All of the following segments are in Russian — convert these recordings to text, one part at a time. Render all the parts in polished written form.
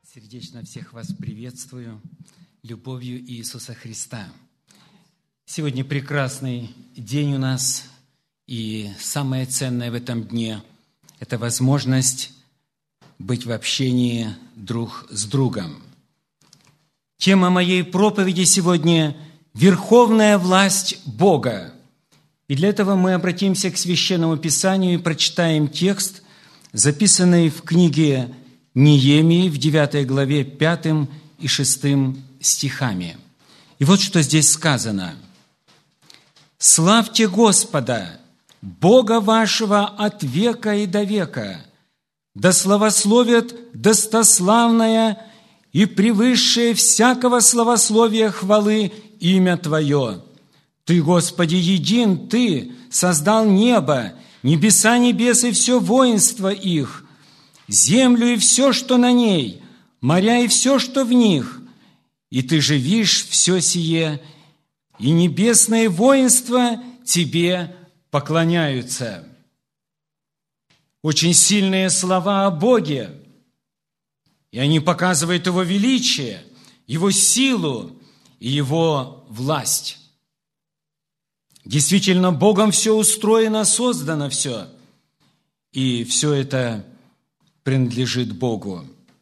Сердечно всех вас приветствую любовью Иисуса Христа. Сегодня прекрасный день у нас, и самое ценное в этом дне – это возможность быть в общении друг с другом. Тема моей проповеди сегодня – «Верховная власть Бога». И для этого мы обратимся к Священному Писанию и прочитаем текст, записанный в книге Неемии в 9 главе 5 и 6 стихами. И вот что здесь сказано. «Славьте Господа, Бога вашего от века и до века, да славословят достославное и превысшее всякого славословия хвалы имя Твое. Ты, Господи, един, Ты создал небо, небеса небес и все воинство их, землю и все, что на ней, моря и все, что в них. И Ты живишь все сие, и небесное воинство Тебе поклоняются». Очень сильные слова о Боге, и они показывают Его величие, Его силу и Его власть. Действительно, Богом все устроено, создано все, и все это принадлежит Богу.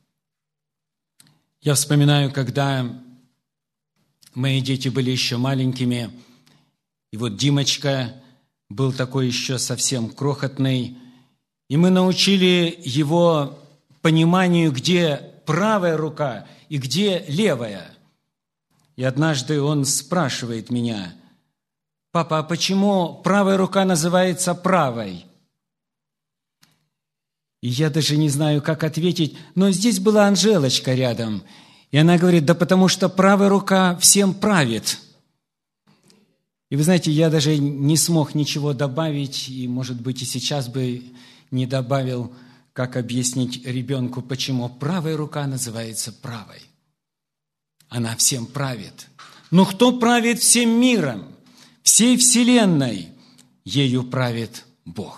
Я вспоминаю, когда мои дети были еще маленькими, и вот Димочка был такой еще совсем крохотный, и мы научили его пониманию, где правая рука и где левая. И однажды он спрашивает меня: «Папа, а почему правая рука называется правой?» И я даже не знаю, как ответить, но здесь была Анжелочка рядом, и она говорит: «Да потому что правая рука всем правит». И вы знаете, я даже не смог ничего добавить, и, может быть, и сейчас бы не добавил, как объяснить ребенку, почему правая рука называется правой. Она всем правит. Но кто правит всем миром, всей вселенной? Ею правит Бог.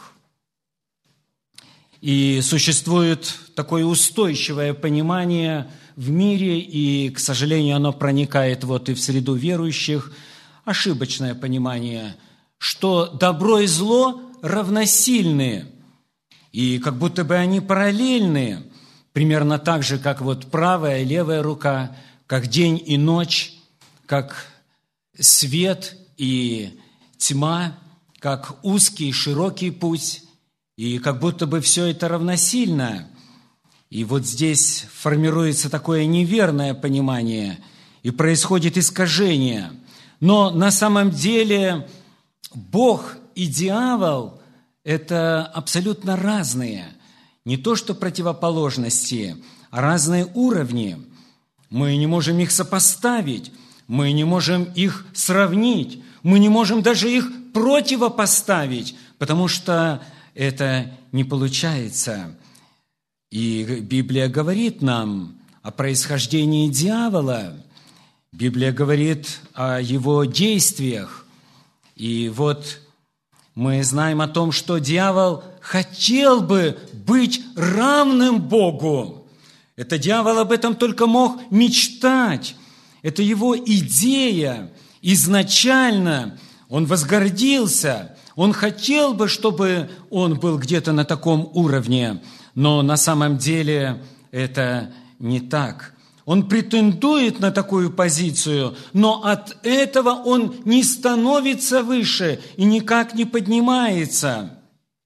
И существует такое устойчивое понимание в мире, и, к сожалению, оно проникает вот и в среду верующих, ошибочное понимание, что добро и зло равносильны, и как будто бы они параллельны, примерно так же, как вот правая и левая рука, как день и ночь, как свет и тьма, как узкий и широкий путь, и как будто бы все это равносильно. И вот здесь формируется такое неверное понимание, и происходит искажение. Но на самом деле Бог и дьявол – это абсолютно разные, не то что противоположности, а разные уровни. Мы не можем их сопоставить, мы не можем их сравнить, мы не можем даже их противопоставить, потому что это не получается. И Библия говорит нам о происхождении дьявола, Библия говорит о его действиях. И вот мы знаем о том, что дьявол хотел бы быть равным Богу. Это дьявол об этом только мог мечтать. Это его идея. Изначально он возгордился. Он хотел бы, чтобы он был где-то на таком уровне, но на самом деле это не так. Он претендует на такую позицию, но от этого он не становится выше и никак не поднимается.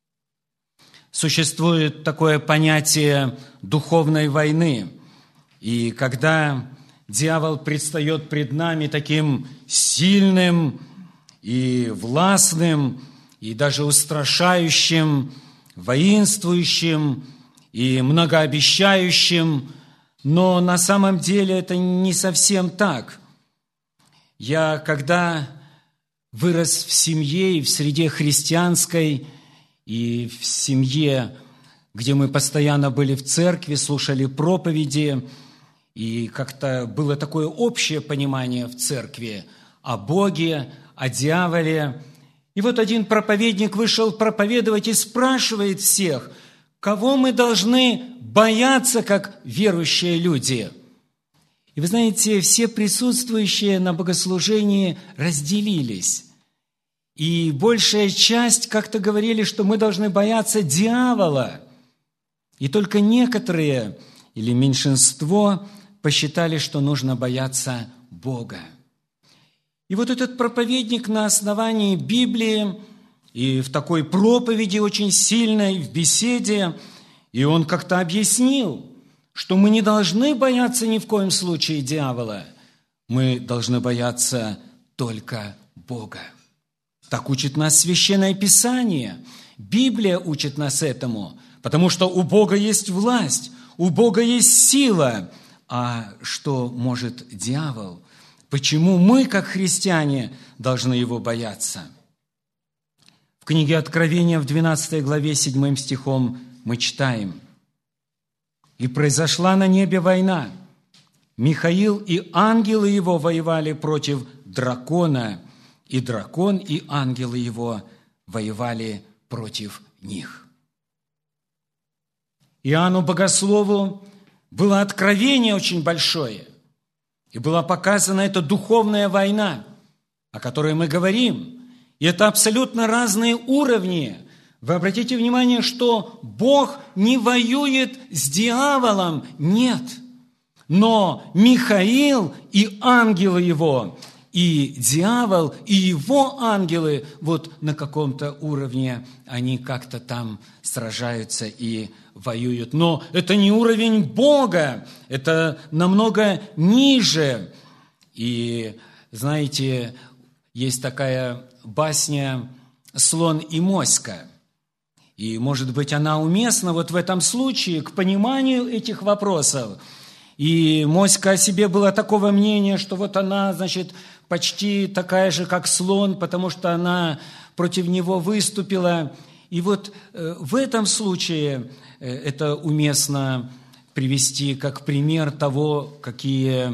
Существует такое понятие духовной войны. И когда дьявол предстает пред нами таким сильным и властным, и даже устрашающим, воинствующим и многообещающим, но на самом деле это не совсем так. Я, когда вырос в семье и в среде христианской, и в семье, где мы постоянно были в церкви, слушали проповеди, и как-то было такое общее понимание в церкви о Боге, о дьяволе. И вот один проповедник вышел проповедовать и спрашивает всех: кого мы должны бояться, как верующие люди. И вы знаете, все присутствующие на богослужении разделились. И большая часть как-то говорили, что мы должны бояться дьявола. И только некоторые, или меньшинство, посчитали, что нужно бояться Бога. И вот этот проповедник на основании Библии и в такой проповеди очень сильной, в беседе, и он как-то объяснил, что мы не должны бояться ни в коем случае дьявола, мы должны бояться только Бога. Так учит нас Священное Писание. Библия учит нас этому, потому что у Бога есть власть, у Бога есть сила. А что может дьявол? Почему мы, как христиане, должны его бояться? В книге Откровения в 12 главе 7 стихом мы читаем: «И произошла на небе война. Михаил и ангелы его воевали против дракона, и дракон и ангелы его воевали против них». Иоанну Богослову было откровение очень большое, и была показана эта духовная война, о которой мы говорим. И это абсолютно разные уровни. Вы обратите внимание, что Бог не воюет с дьяволом, нет. Но Михаил и ангелы его, и дьявол, и его ангелы, вот на каком-то уровне они как-то там сражаются и воюют. Но это не уровень Бога, это намного ниже. И, знаете, есть такая басня «Слон и моська». И, может быть, она уместна вот в этом случае к пониманию этих вопросов. И моська о себе была такого мнения, что вот она, значит, почти такая же, как слон, потому что она против него выступила. И вот в этом случае это уместно привести как пример того, какие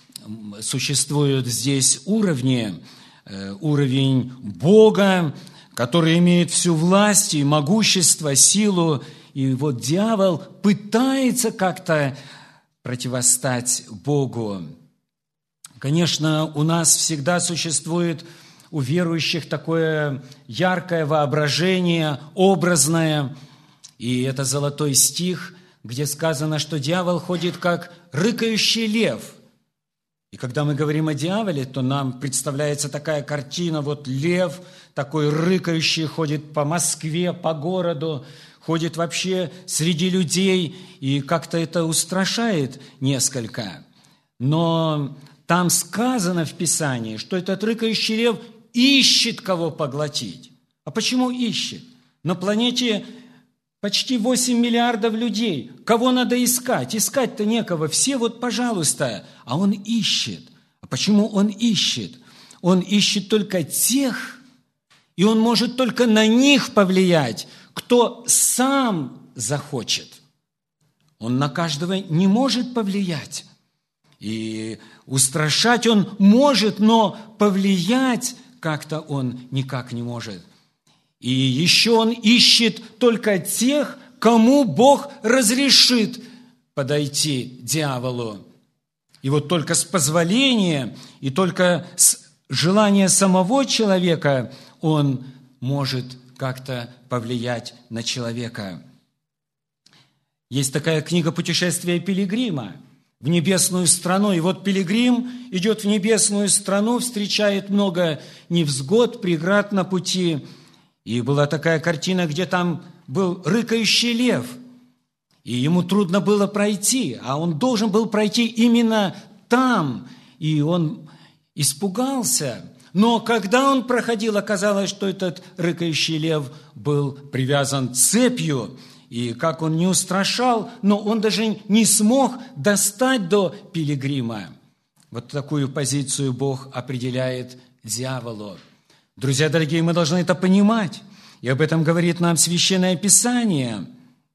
существуют здесь уровни. Уровень Бога, который имеет всю власть и могущество, силу. И вот дьявол пытается как-то противостать Богу. Конечно, у нас всегда существует у верующих такое яркое воображение, образное. И это золотой стих, где сказано, что дьявол ходит как рыкающий лев. И когда мы говорим о дьяволе, то нам представляется такая картина, вот лев такой рыкающий ходит по Москве, по городу, ходит вообще среди людей, и как-то это устрашает несколько. Но там сказано в Писании, что этот рыкающий лев ищет кого поглотить. А почему ищет? На планете почти 8 миллиардов людей. Кого надо искать? Искать-то некого. Все вот, пожалуйста. А он ищет. А почему он ищет? Он ищет только тех, и он может только на них повлиять, кто сам захочет. Он на каждого не может повлиять. И устрашать он может, но повлиять как-то он никак не может. И еще он ищет только тех, кому Бог разрешит подойти дьяволу. И вот только с позволения и только с желания самого человека он может как-то повлиять на человека. Есть такая книга «Путешествие пилигрима» в небесную страну. И вот пилигрим идет в небесную страну, встречает много невзгод, преград на пути. И была такая картина, где там был рыкающий лев, и ему трудно было пройти, а он должен был пройти именно там, и он испугался. Но когда он проходил, оказалось, что этот рыкающий лев был привязан цепью, и как он не устрашал, но он даже не смог достать до пилигрима. Вот такую позицию Бог определяет дьяволу. Друзья дорогие, мы должны это понимать, и об этом говорит нам Священное Писание.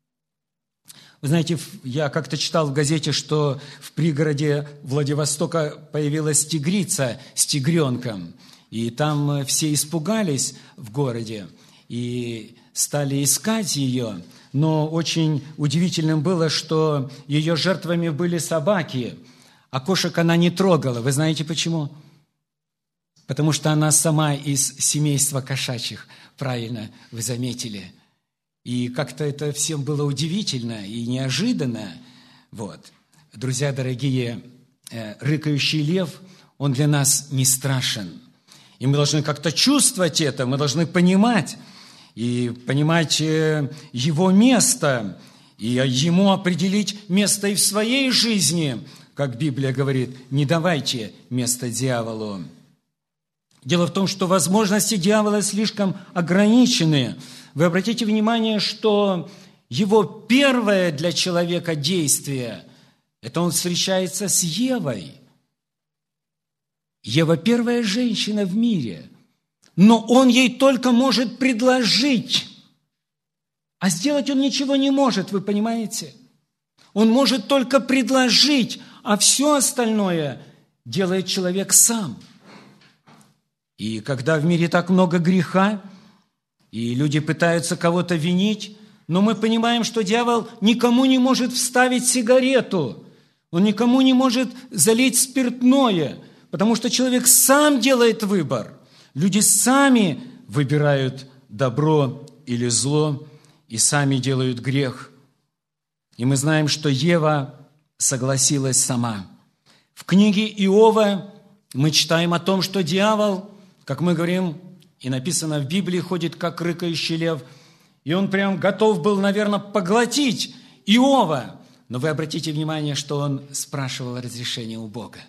Вы знаете, я как-то читал в газете, что в пригороде Владивостока появилась тигрица с тигренком, и там все испугались в городе и стали искать ее. но очень удивительным было, что ее жертвами были собаки, а кошек она не трогала. Вы знаете почему? Потому что она сама из семейства кошачьих, правильно вы заметили. И как-то это всем было удивительно и неожиданно. Вот. Друзья дорогие, рыкающий лев, он для нас не страшен. И мы должны как-то чувствовать это, мы должны понимать, и понимать его место, и ему определить место и в своей жизни, как Библия говорит, не давайте место дьяволу. Дело в том, что возможности дьявола слишком ограничены. Вы обратите внимание, что его первое для человека действие – это он встречается с Евой. Ева – первая женщина в мире, но он ей только может предложить, а сделать он ничего не может, вы понимаете? Он может только предложить, а все остальное делает человек сам. И когда в мире так много греха, и люди пытаются кого-то винить, но мы понимаем, что дьявол никому не может вставить сигарету, он никому не может залить спиртное, потому что человек сам делает выбор. Люди сами выбирают добро или зло и сами делают грех. И мы знаем, что Ева согласилась сама. В книге Иова мы читаем о том, что дьявол, как мы говорим, и написано в Библии, ходит как рыкающий лев, и он прям готов был, наверное, поглотить Иова. Но вы обратите внимание, что он спрашивал разрешения у Бога.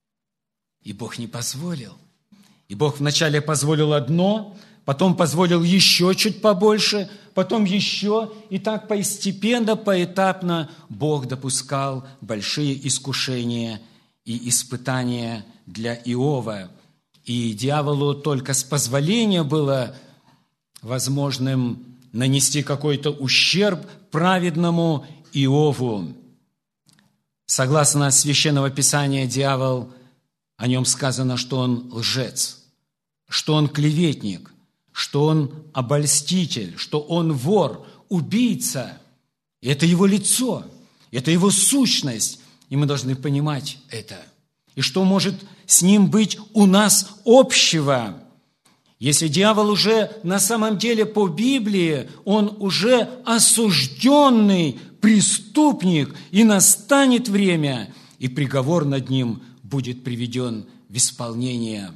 И Бог не позволил. И Бог вначале позволил одно, потом позволил еще чуть побольше, потом еще. И так постепенно, поэтапно Бог допускал большие искушения и испытания для Иова. И дьяволу только с позволения было возможным нанести какой-то ущерб праведному Иову. Согласно Священного Писания, дьявол, о нем сказано, что он лжец, что он клеветник, что он обольститель, что он вор, убийца. И это его лицо, это его сущность, и мы должны понимать это. И что может с ним быть у нас общего? Если дьявол уже на самом деле по Библии, он уже осужденный преступник, и настанет время, и приговор над ним будет приведен в исполнение.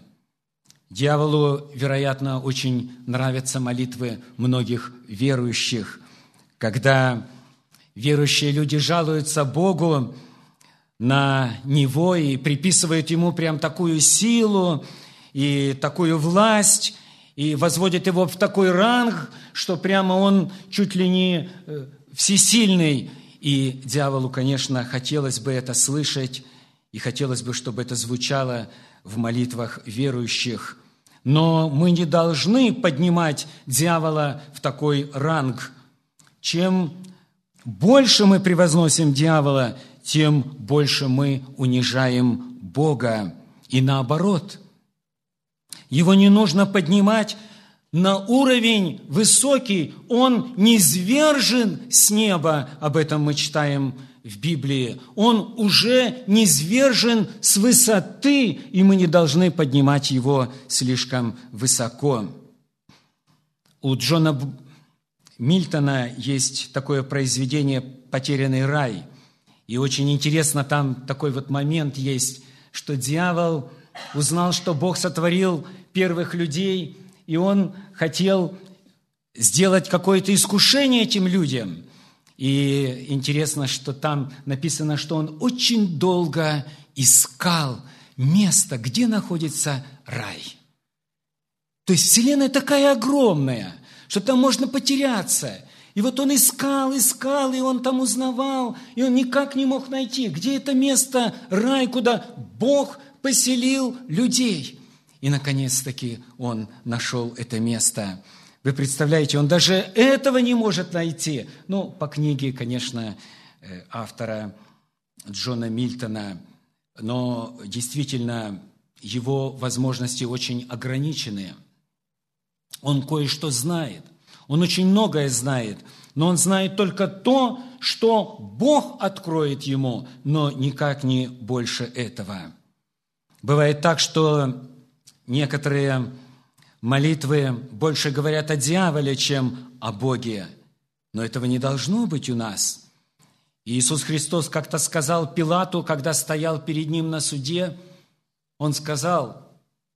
Дьяволу, вероятно, очень нравятся молитвы многих верующих, когда верующие люди жалуются Богу на Него и приписывают Ему прям такую силу и такую власть, и возводят Его в такой ранг, что прямо Он чуть ли не всесильный. И дьяволу, конечно, хотелось бы это слышать, и хотелось бы, чтобы это звучало в молитвах верующих. Но мы не должны поднимать дьявола в такой ранг. Чем больше мы превозносим дьявола, тем больше мы унижаем Бога. И наоборот, его не нужно поднимать на уровень высокий, он низвержен с неба, об этом мы читаем в Библии. Он уже низвержен с высоты, и мы не должны поднимать его слишком высоко. У Джона Мильтона есть такое произведение «Потерянный рай». И очень интересно, там такой вот момент есть, что дьявол узнал, что Бог сотворил первых людей, и он хотел сделать какое-то искушение этим людям. И интересно, что там написано, что он очень долго искал место, где находится рай. То есть Вселенная такая огромная, что там можно потеряться. И вот он искал, и он там узнавал, и он никак не мог найти, где это место, рай, куда Бог поселил людей. И, наконец-таки, он нашел это место. Вы представляете, он даже этого не может найти. Ну, по книге, конечно, автора Джона Мильтона, но действительно его возможности очень ограничены. Он кое-что знает. Он очень многое знает, но он знает только то, что Бог откроет ему, но никак не больше этого. Бывает так, что некоторые молитвы больше говорят о дьяволе, чем о Боге, но этого не должно быть у нас. Иисус Христос как-то сказал Пилату, когда стоял перед ним на суде, он сказал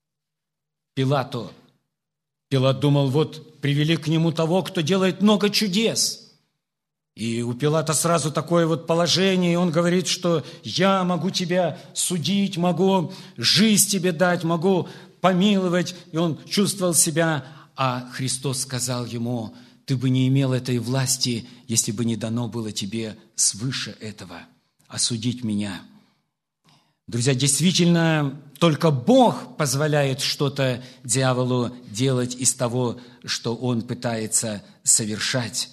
Пилату, Пилат думал, вот привели к нему того, кто делает много чудес. И у Пилата сразу такое вот положение, и он говорит, что я могу тебя судить, могу жизнь тебе дать, могу помиловать. И он чувствовал себя, а Христос сказал ему, ты бы не имел этой власти, если бы не дано было тебе свыше этого осудить меня. Друзья, действительно, только Бог позволяет что-то дьяволу делать из того, что он пытается совершать.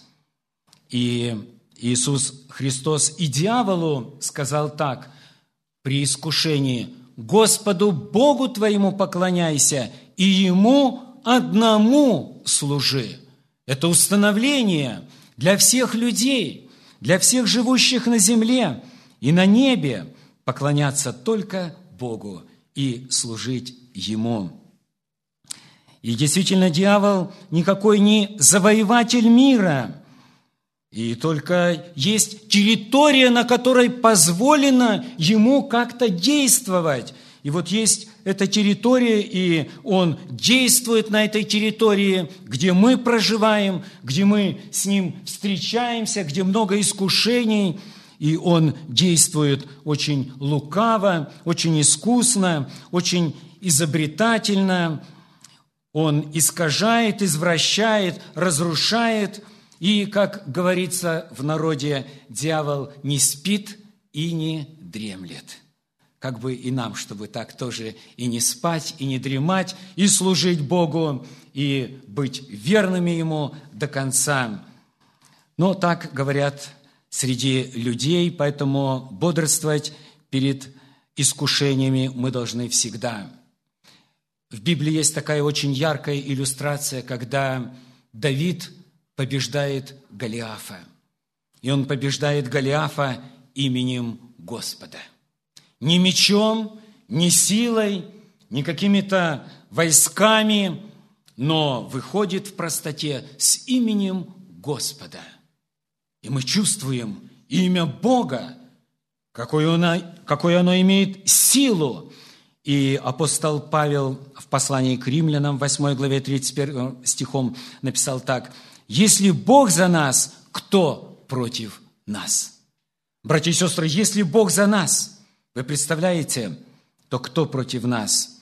И Иисус Христос и дьяволу сказал так при искушении: «Господу Богу твоему поклоняйся, и Ему одному служи». Это установление для всех людей, для всех живущих на земле и на небе, поклоняться только Богу и служить Ему. И действительно, дьявол никакой не завоеватель мира, и только есть территория, на которой позволено ему как-то действовать. И вот есть эта территория, и он действует на этой территории, где мы проживаем, где мы с ним встречаемся, где много искушений, и он действует очень лукаво, очень искусно, очень изобретательно. Он искажает, извращает, разрушает. И, как говорится в народе, дьявол не спит и не дремлет. Как бы и нам, чтобы так тоже и не спать, и не дремать, и служить Богу, и быть верными Ему до конца. Но так говорят среди людей, поэтому бодрствовать перед искушениями мы должны всегда. В Библии есть такая очень яркая иллюстрация, когда Давид побеждает Голиафа. И он побеждает Голиафа именем Господа. Не мечом, не силой, не какими-то войсками, но выходит в простоте с именем Господа. И мы чувствуем имя Бога, какое оно имеет силу. И апостол Павел в послании к римлянам, 8 главе 31 стихом написал так: «Если Бог за нас, кто против нас?» Братья и сестры, если Бог за нас, вы представляете, то кто против нас?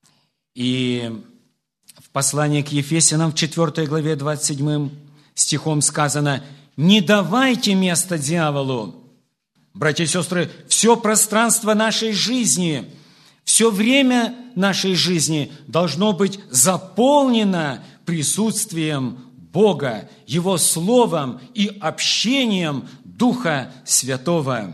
И в послании к Ефесянам, в 4 главе 27 стихом сказано: «Не давайте место дьяволу». Братья и сестры, все пространство нашей жизни, все время нашей жизни должно быть заполнено присутствием Бога, Его Словом и общением Духа Святого.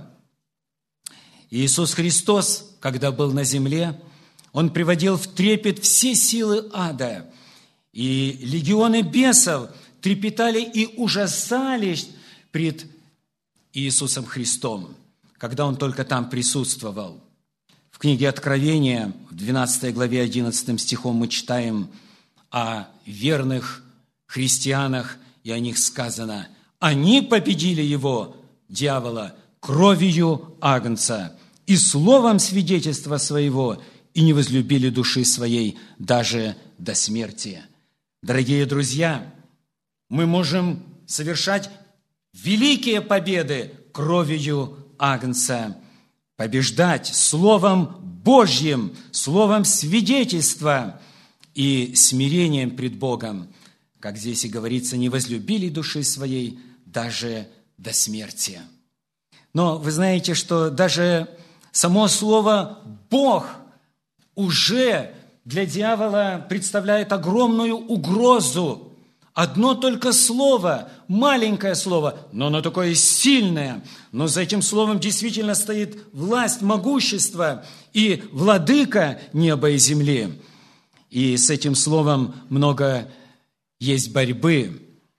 Иисус Христос, когда был на земле, Он приводил в трепет все силы ада, и легионы бесов трепетали и ужасались пред Иисусом Христом, когда Он только там присутствовал. В книге Откровения, в 12 главе 11 стихом мы читаем о верных христианах, и о них сказано: «Они победили его, дьявола, кровью Агнца и словом свидетельства своего, и не возлюбили души своей даже до смерти». Дорогие друзья, мы можем совершать великие победы кровью Агнца, побеждать Словом Божьим, Словом свидетельства и смирением пред Богом, как здесь и говорится, не возлюбили души своей даже до смерти. Но вы знаете, что даже само слово «Бог» уже для дьявола представляет огромную угрозу. Одно только слово, маленькое слово, но оно такое сильное. Но за этим словом действительно стоит власть, могущество и владыка неба и земли. И с этим словом много есть борьбы.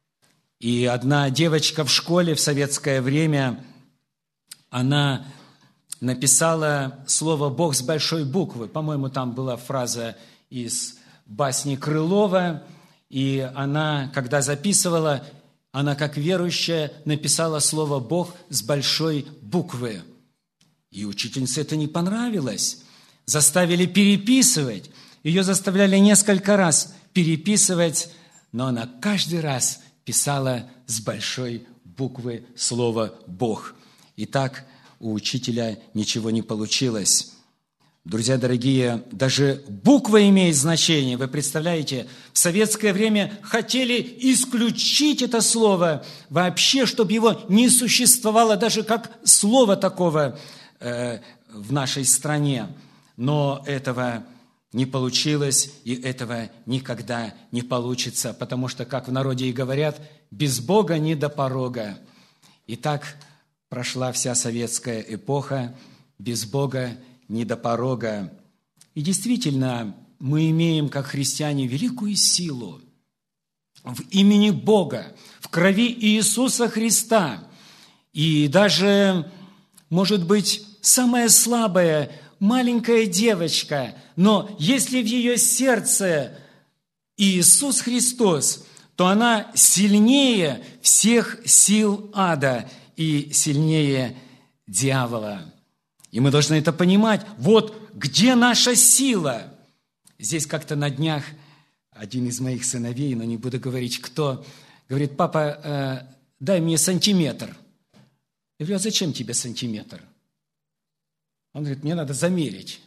И одна девочка в школе в советское время, она написала слово «Бог» с большой буквы. По-моему, там была фраза из басни Крылова. И она, когда записывала, она, как верующая, написала слово «Бог» с большой буквы. И учительнице это не понравилось. Заставили переписывать. Ее заставляли несколько раз переписывать, но она каждый раз писала с большой буквы слово «Бог». И так у учителя ничего не получилось. Друзья дорогие, даже буква имеет значение. Вы представляете, в советское время хотели исключить это слово вообще, чтобы его не существовало даже как слова такого в нашей стране. Но этого не получилось, и этого никогда не получится, потому что, как в народе и говорят, без Бога не до порога. И так прошла вся советская эпоха, без Бога не до порога. И действительно, мы имеем, как христиане, великую силу в имени Бога, в крови Иисуса Христа. И даже, может быть, самая слабая, маленькая девочка, но если в ее сердце Иисус Христос, то она сильнее всех сил ада и сильнее дьявола. И мы должны это понимать. Вот где наша сила. Здесь как-то на днях один из моих сыновей, но не буду говорить кто, говорит: папа, дай мне сантиметр. Я говорю: а зачем тебе сантиметр? Он говорит: мне надо замерить.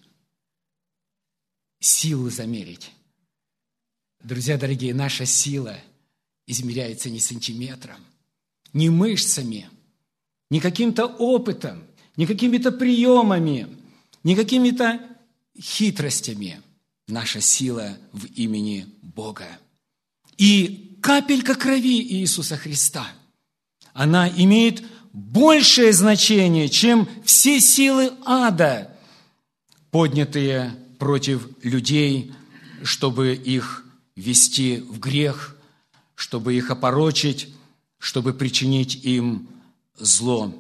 Силу замерить. Друзья дорогие, наша сила измеряется не сантиметром, не мышцами, не каким-то опытом, не какими-то приемами, не какими-то хитростями. Наша сила в имени Бога. И капелька крови Иисуса Христа, она имеет большее значение, чем все силы ада, поднятые против людей, чтобы их ввести в грех, чтобы их опорочить, чтобы причинить им зло.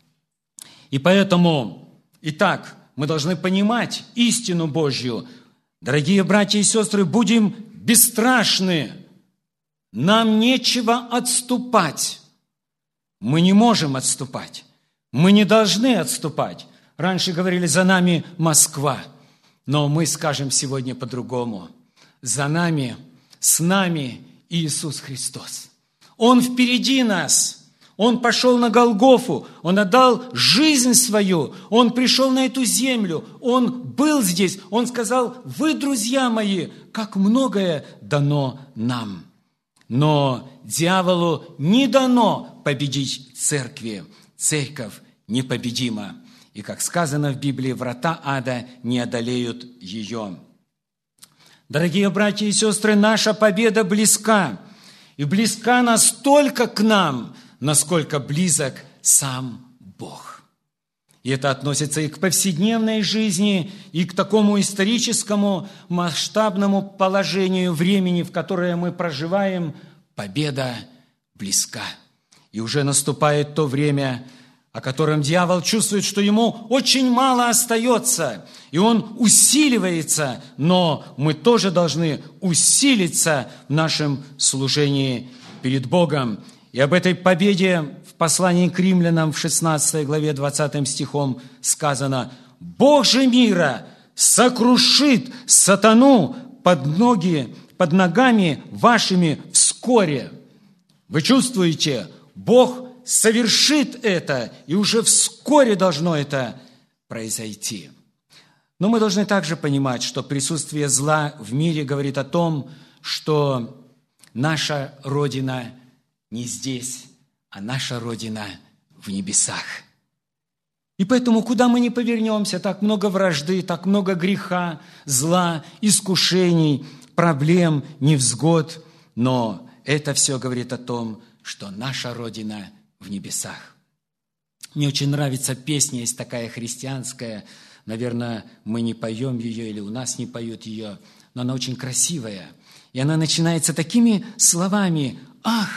И поэтому, итак, мы должны понимать истину Божью. Дорогие братья и сестры, будем бесстрашны. Нам нечего отступать. Мы не можем отступать. Мы не должны отступать. Раньше говорили: за нами Москва. Но мы скажем сегодня по-другому. За нами, с нами Иисус Христос. Он впереди нас. Он пошел на Голгофу, Он отдал жизнь свою, Он пришел на эту землю, Он был здесь, Он сказал: вы, друзья мои, как многое дано нам. Но дьяволу не дано победить церкви, церковь непобедима. И, как сказано в Библии, врата ада не одолеют ее. Дорогие братья и сестры, наша победа близка, и близка настолько к нам, насколько близок сам Бог. И это относится и к повседневной жизни, и к такому историческому масштабному положению времени, в которое мы проживаем. Победа близка. И уже наступает то время, о котором дьявол чувствует, что ему очень мало остается, и он усиливается, но мы тоже должны усилиться в нашем служении перед Богом. И об этой победе в послании к римлянам в 16 главе 20 стихом сказано: «Бог же мира сокрушит сатану под ногами вашими вскоре». Вы чувствуете, Бог совершит это, и уже вскоре должно это произойти. Но мы должны также понимать, что присутствие зла в мире говорит о том, что наша Родина не здесь, а наша Родина в небесах. И поэтому, куда мы ни повернемся, так много вражды, так много греха, зла, искушений, проблем, невзгод. Но это все говорит о том, что наша Родина в небесах. Мне очень нравится песня, есть такая христианская, наверное, мы не поем ее или у нас не поют ее, но она очень красивая. И она начинается такими словами: «Ах,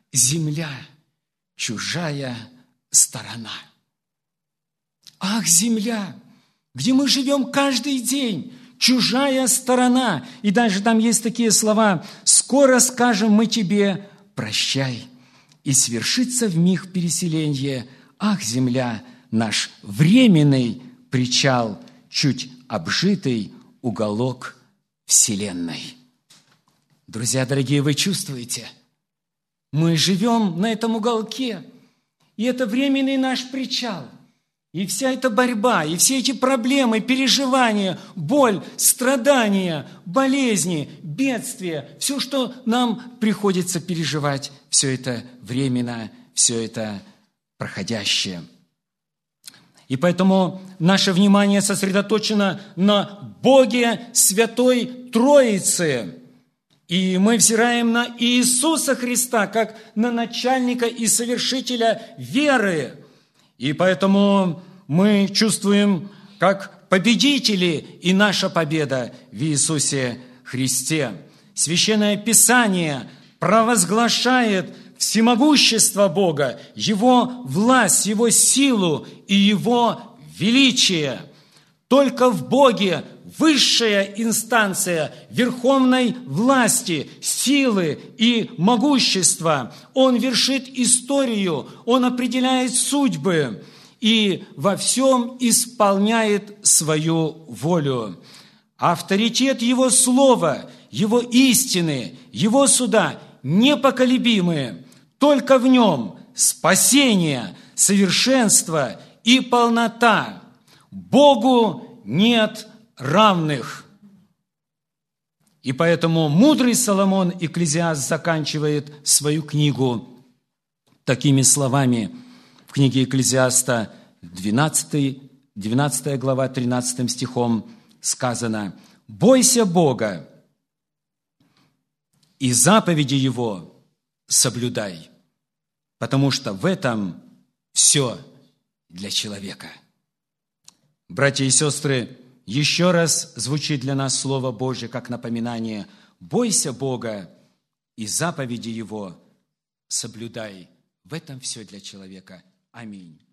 земля, чужая сторона. Ах, земля, где мы живем каждый день, чужая сторона. И даже там есть такие слова: «Скоро скажем мы тебе прощай, и свершится вмиг переселенье. Ах, земля, наш временный причал, чуть обжитый уголок вселенной». Друзья дорогие, вы чувствуете? Мы живем на этом уголке, и это временный наш причал. И вся эта борьба, и все эти проблемы, переживания, боль, страдания, болезни, бедствия, все, что нам приходится переживать, все это временно, все это проходящее. И поэтому наше внимание сосредоточено на Боге Святой Троицы. И мы взираем на Иисуса Христа, как на начальника и совершителя веры. И поэтому мы чувствуем, как победители, и наша победа в Иисусе Христе. Священное Писание провозглашает всемогущество Бога, Его власть, Его силу и Его величие. Только в Боге высшая инстанция верховной власти, силы и могущества. Он вершит историю, Он определяет судьбы и во всем исполняет свою волю. Авторитет Его слова, Его истины, Его суда непоколебимы. Только в Нем спасение, совершенство и полнота. Богу нет равных. И поэтому мудрый Соломон, Экклезиаст, заканчивает свою книгу такими словами. В книге Экклезиаста 12 глава, 13 стихом сказано: «Бойся Бога и заповеди Его соблюдай, потому что в этом все для человека». Братья и сестры, еще раз звучит для нас Слово Божье как напоминание: бойся Бога и заповеди Его соблюдай. В этом все для человека. Аминь.